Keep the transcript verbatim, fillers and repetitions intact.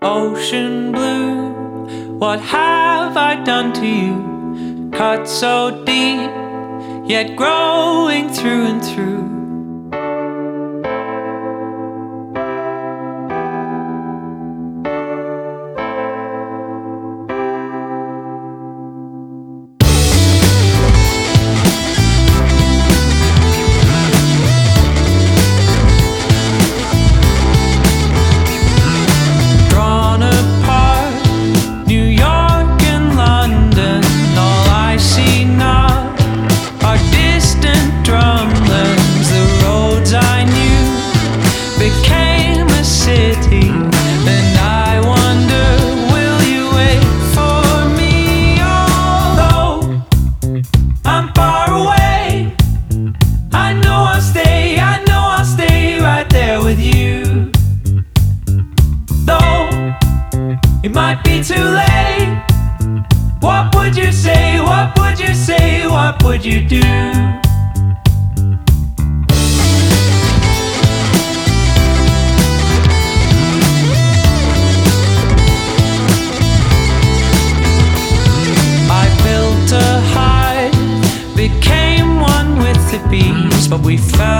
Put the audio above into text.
ocean blue. What have I done to you? Cut so deep, yet growing through and through. It might be too late. What would you say? What would you say? What would you do? I built a hive, became one with the bees, but we fell